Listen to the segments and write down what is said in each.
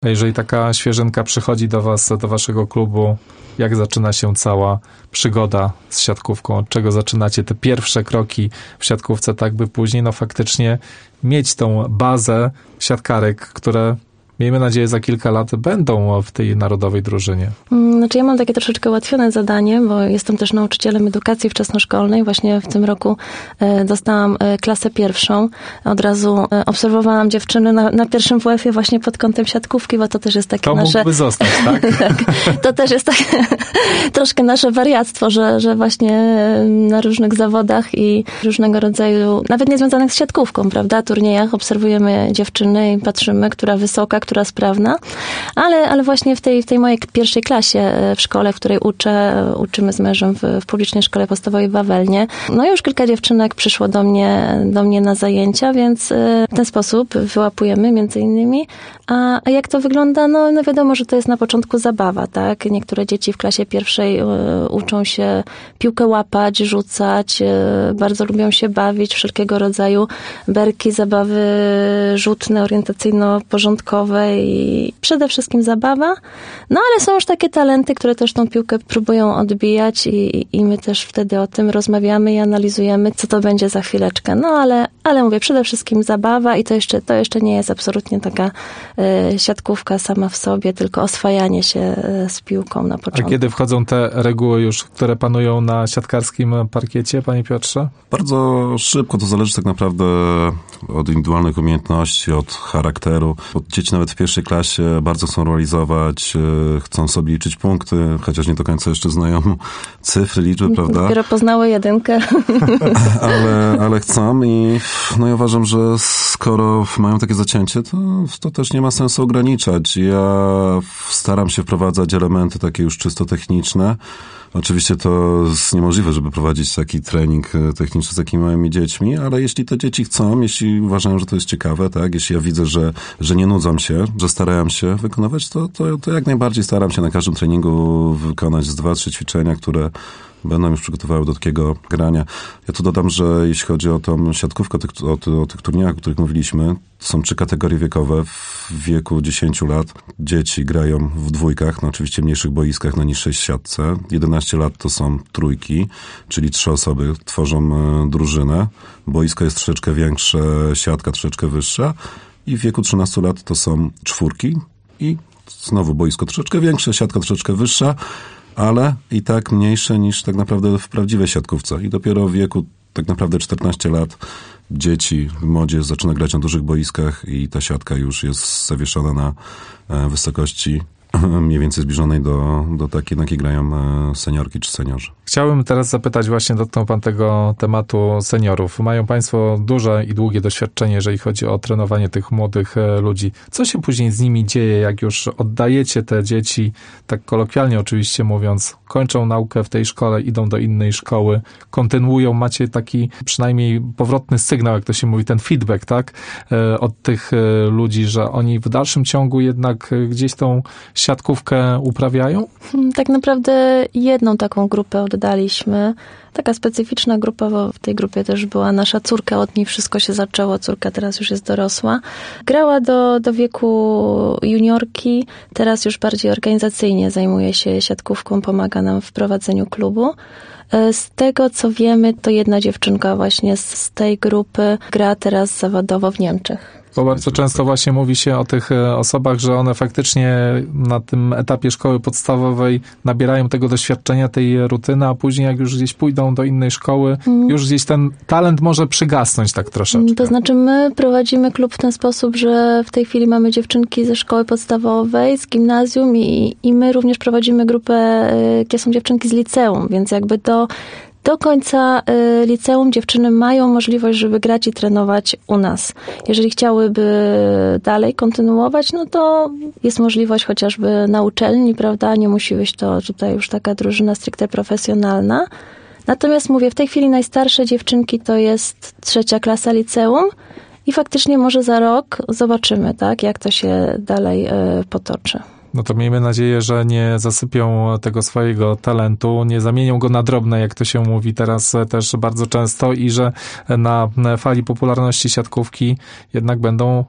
A jeżeli taka świeżynka przychodzi do was, do waszego klubu, jak zaczyna się cała przygoda z siatkówką? Od czego zaczynacie te pierwsze kroki w siatkówce, tak by później faktycznie mieć tą bazę siatkarek, które miejmy nadzieję za kilka lat będą w tej narodowej drużynie? Znaczy ja mam takie troszeczkę ułatwione zadanie, bo jestem też nauczycielem edukacji wczesnoszkolnej. Właśnie w tym roku dostałam klasę pierwszą. Od razu obserwowałam dziewczyny na pierwszym WF-ie właśnie pod kątem siatkówki, bo to też jest takie to nasze... mógłby zostać, tak? Tak. To też jest takie troszkę nasze wariactwo, że właśnie na różnych zawodach i różnego rodzaju, nawet nie związanych z siatkówką, prawda, turniejach obserwujemy dziewczyny i patrzymy, która wysoka, która sprawna, ale właśnie w tej mojej pierwszej klasie w szkole, w której uczymy z mężem w publicznej szkole podstawowej w Wawelnie. No już kilka dziewczynek przyszło do mnie na zajęcia, więc w ten sposób wyłapujemy między innymi. A jak to wygląda? No wiadomo, że to jest na początku zabawa, tak? Niektóre dzieci w klasie pierwszej uczą się piłkę łapać, rzucać, bardzo lubią się bawić, wszelkiego rodzaju berki, zabawy rzutne, orientacyjno-porządkowe i przede wszystkim zabawa. No ale są już takie talenty, które też tą piłkę próbują odbijać i my też wtedy o tym rozmawiamy i analizujemy, co to będzie za chwileczkę. No ale mówię, przede wszystkim zabawa i to jeszcze nie jest absolutnie taka siatkówka sama w sobie, tylko oswajanie się z piłką na początku. A kiedy wchodzą te reguły już, które panują na siatkarskim parkiecie, panie Piotrze? Bardzo szybko, to zależy tak naprawdę od indywidualnych umiejętności, od charakteru. Bo dzieci nawet w pierwszej klasie bardzo chcą realizować, chcą sobie liczyć punkty, chociaż nie do końca jeszcze znają cyfry, liczby, prawda? Dopiero poznały jedynkę. Ale chcą i ja uważam, że skoro mają takie zacięcie, to też nie ma sensu ograniczać. Ja staram się wprowadzać elementy takie już czysto techniczne. Oczywiście to jest niemożliwe, żeby prowadzić taki trening techniczny z takimi małymi dziećmi, ale jeśli te dzieci chcą, jeśli uważają, że to jest ciekawe, tak, jeśli ja widzę, że nie nudzą się, że starają się wykonywać, to jak najbardziej staram się na każdym treningu wykonać 2-3 ćwiczenia, które będą już przygotowały do takiego grania. Ja tu dodam, że jeśli chodzi o tą siatkówkę, o tych turniejach, o których mówiliśmy, są 3 kategorie wiekowe. W wieku 10 lat dzieci grają w dwójkach, na oczywiście mniejszych boiskach, na niższej siatce. 11 lat to są trójki, czyli 3 osoby tworzą drużynę. Boisko jest troszeczkę większe, siatka troszeczkę wyższa. I w wieku 13 lat to są 4 i znowu boisko troszeczkę większe, siatka troszeczkę wyższa, ale i tak mniejsze niż tak naprawdę w prawdziwej siatkówce. I dopiero w wieku tak naprawdę 14 lat dzieci, młodzież zaczyna grać na dużych boiskach i ta siatka już jest zawieszona na wysokości mniej więcej zbliżonej do takiej, na jakiej grają seniorki czy seniorzy. Chciałbym teraz zapytać, właśnie dotknął pan tego tematu seniorów. Mają państwo duże i długie doświadczenie, jeżeli chodzi o trenowanie tych młodych ludzi. Co się później z nimi dzieje, jak już oddajecie te dzieci, tak kolokwialnie oczywiście mówiąc, kończą naukę w tej szkole, idą do innej szkoły, kontynuują, macie taki przynajmniej powrotny sygnał, jak to się mówi, ten feedback, tak? Od tych ludzi, że oni w dalszym ciągu jednak gdzieś tą siatkówkę uprawiają? Tak naprawdę jedną taką grupę oddaliśmy. Taka specyficzna grupa, bo w tej grupie też była nasza córka, od niej wszystko się zaczęło. Córka teraz już jest dorosła. Grała do wieku juniorki, teraz już bardziej organizacyjnie zajmuje się siatkówką, pomaga nam w prowadzeniu klubu. Z tego, co wiemy, to jedna dziewczynka właśnie z tej grupy gra teraz zawodowo w Niemczech. Bo bardzo często właśnie mówi się o tych osobach, że one faktycznie na tym etapie szkoły podstawowej nabierają tego doświadczenia, tej rutyny, a później jak już gdzieś pójdą do innej szkoły, już gdzieś ten talent może przygasnąć tak troszeczkę. To znaczy my prowadzimy klub w ten sposób, że w tej chwili mamy dziewczynki ze szkoły podstawowej, z gimnazjum i my również prowadzimy grupę, gdzie są dziewczynki z liceum, więc jakby do końca liceum dziewczyny mają możliwość, żeby grać i trenować u nas. Jeżeli chciałyby dalej kontynuować, no to jest możliwość chociażby na uczelni, prawda? Nie musi być to tutaj już taka drużyna stricte profesjonalna. Natomiast mówię, w tej chwili najstarsze dziewczynki to jest 3. klasa liceum i faktycznie może za rok zobaczymy, tak, jak to się dalej potoczy. No to miejmy nadzieję, że nie zasypią tego swojego talentu, nie zamienią go na drobne, jak to się mówi teraz też bardzo często i że na fali popularności siatkówki jednak będą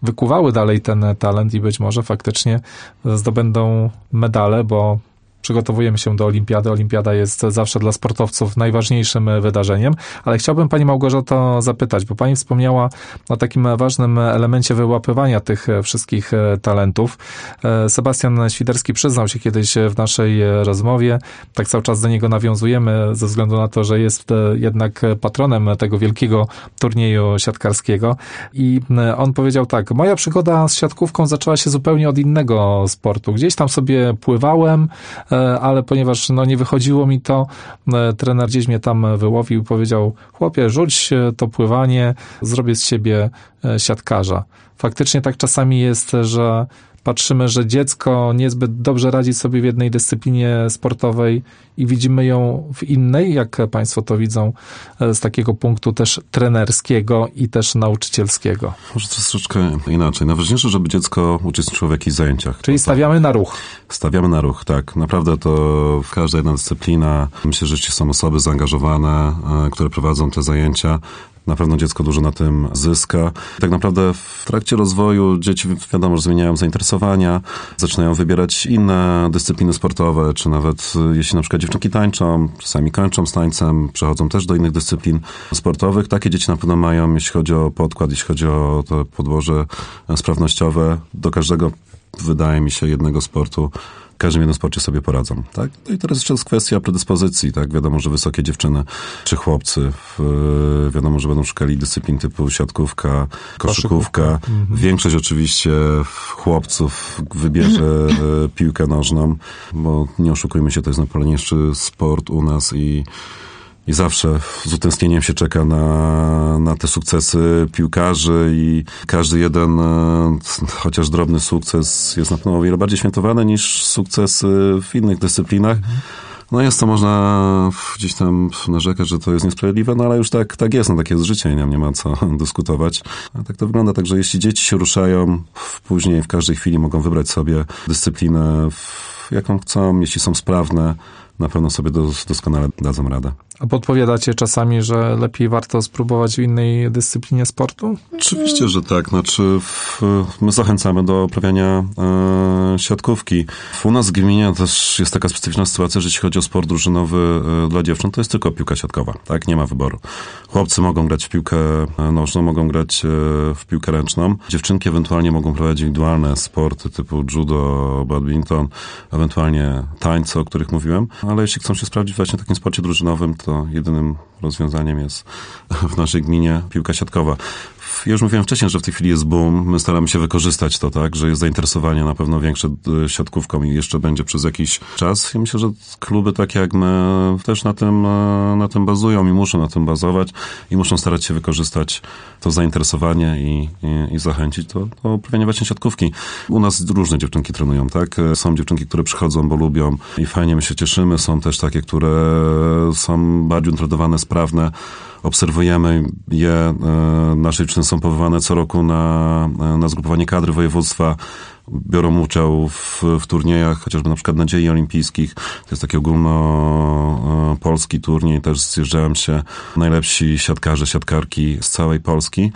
wykuwały dalej ten talent i być może faktycznie zdobędą medale, bo przygotowujemy się do olimpiady. Olimpiada jest zawsze dla sportowców najważniejszym wydarzeniem, ale chciałbym Pani Małgorzato zapytać, bo Pani wspomniała o takim ważnym elemencie wyłapywania tych wszystkich talentów. Sebastian Świderski przyznał się kiedyś w naszej rozmowie, tak cały czas do niego nawiązujemy ze względu na to, że jest jednak patronem tego wielkiego turnieju siatkarskiego i on powiedział tak: moja przygoda z siatkówką zaczęła się zupełnie od innego sportu. Gdzieś tam sobie pływałem, ale ponieważ nie wychodziło mi to, trener gdzieś mnie tam wyłowił i powiedział: chłopie, rzuć to pływanie, zrobię z siebie siatkarza. Faktycznie tak czasami jest, że patrzymy, że dziecko niezbyt dobrze radzi sobie w jednej dyscyplinie sportowej i widzimy ją w innej, jak Państwo to widzą z takiego punktu też trenerskiego i też nauczycielskiego. Może troszeczkę inaczej. Najważniejsze, żeby dziecko uczestniczyło w jakichś zajęciach. Czyli stawiamy na ruch. Stawiamy na ruch, tak. Naprawdę to każda jedna dyscyplina, myślę, że są osoby zaangażowane, które prowadzą te zajęcia. Na pewno dziecko dużo na tym zyska. Tak naprawdę w trakcie rozwoju dzieci, wiadomo, że zmieniają zainteresowania, zaczynają wybierać inne dyscypliny sportowe, czy nawet jeśli na przykład dziewczynki tańczą, czasami kończą z tańcem, przechodzą też do innych dyscyplin sportowych. Takie dzieci na pewno mają, jeśli chodzi o podkład, jeśli chodzi o to podłoże sprawnościowe, do każdego, wydaje mi się, jednego sportu, w każdym jednym sporcie sobie poradzą, tak? No i teraz jeszcze jest kwestia predyspozycji, tak? Wiadomo, że wysokie dziewczyny czy chłopcy, wiadomo, że będą szukali dyscyplin typu siatkówka, koszykówka. Większość oczywiście chłopców wybierze piłkę nożną, bo nie oszukujmy się, to jest najpopularniejszy sport u nas i zawsze z utęsknieniem się czeka na te sukcesy piłkarzy i każdy jeden, chociaż drobny sukces jest na pewno o wiele bardziej świętowany niż sukcesy w innych dyscyplinach. No jest to, można gdzieś tam narzekać, że to jest niesprawiedliwe, no ale już tak jest, takie jest życie i nie ma co dyskutować. A tak to wygląda, także jeśli dzieci się ruszają, później w każdej chwili mogą wybrać sobie dyscyplinę, jaką chcą, jeśli są sprawne, na pewno sobie doskonale dadzą radę. A podpowiadacie czasami, że lepiej warto spróbować w innej dyscyplinie sportu? Oczywiście, że tak. Znaczy, my zachęcamy do uprawiania siatkówki. U nas w gminie też jest taka specyficzna sytuacja, że jeśli chodzi o sport drużynowy dla dziewczyn, to jest tylko piłka siatkowa. Tak? Nie ma wyboru. Chłopcy mogą grać w piłkę nożną, mogą grać w piłkę ręczną. Dziewczynki ewentualnie mogą prowadzić indywidualne sporty typu judo, badminton, ewentualnie tańce, o których mówiłem. Ale jeśli chcą się sprawdzić właśnie w takim sporcie drużynowym, to jedynym rozwiązaniem jest w naszej gminie piłka siatkowa. Ja już mówiłem wcześniej, że w tej chwili jest boom. My staramy się wykorzystać to, tak, że jest zainteresowanie na pewno większe siatkówką i jeszcze będzie przez jakiś czas. I myślę, że kluby takie jak my też na tym bazują i muszą na tym bazować i muszą starać się wykorzystać to zainteresowanie i zachęcić do uprawiania właśnie siatkówki. U nas różne dziewczynki trenują, tak? Są dziewczynki, które przychodzą, bo lubią i fajnie, my się cieszymy. Są też takie, które są bardziej utrenowane, sprawne. Obserwujemy je. Nasze dziewczyny są powoływane co roku na zgrupowanie kadry województwa. Biorą udział w turniejach, chociażby na przykład Nadziei Olimpijskich. To jest taki ogólnopolski turniej. Też zjeżdżają się najlepsi siatkarze, siatkarki z całej Polski.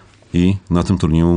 I na tym turnieju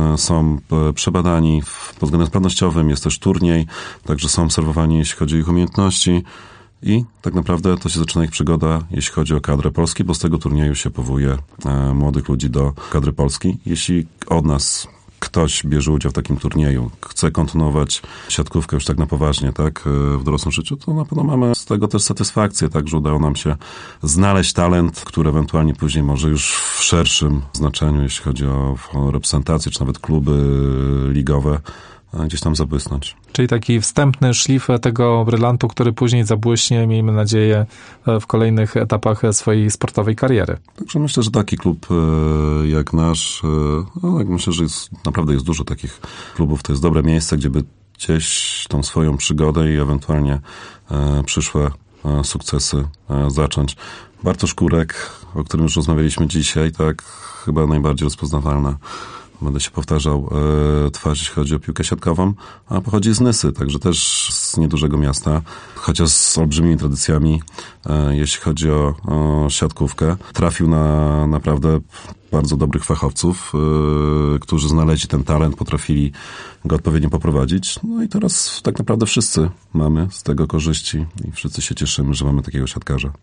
są przebadani pod względem sprawnościowym. Jest też turniej, także są obserwowani, jeśli chodzi o ich umiejętności. I tak naprawdę to się zaczyna ich przygoda, jeśli chodzi o kadrę Polski, bo z tego turnieju się powołuje młodych ludzi do kadry Polski. Jeśli od nas ktoś bierze udział w takim turnieju, chce kontynuować siatkówkę już tak na poważnie, tak, w dorosłym życiu, to na pewno mamy z tego też satysfakcję, tak, że udało nam się znaleźć talent, który ewentualnie później może już w szerszym znaczeniu, jeśli chodzi o reprezentację, czy nawet kluby ligowe, gdzieś tam zabłysnąć. Czyli taki wstępny szlif tego brylantu, który później zabłyśnie, miejmy nadzieję, w kolejnych etapach swojej sportowej kariery. Także myślę, że taki klub jak nasz, myślę, że naprawdę jest dużo takich klubów. To jest dobre miejsce, gdzie by gdzieś tą swoją przygodę i ewentualnie przyszłe sukcesy zacząć. Bartosz Kurek, o którym już rozmawialiśmy dzisiaj, tak chyba najbardziej rozpoznawalna będę się powtarzał, twarz, jeśli chodzi o piłkę siatkową, a pochodzi z Nysy, także też z niedużego miasta, chociaż z olbrzymimi tradycjami, jeśli chodzi o siatkówkę. Trafił na naprawdę bardzo dobrych fachowców, którzy znaleźli ten talent, potrafili go odpowiednio poprowadzić. No i teraz tak naprawdę wszyscy mamy z tego korzyści i wszyscy się cieszymy, że mamy takiego siatkarza.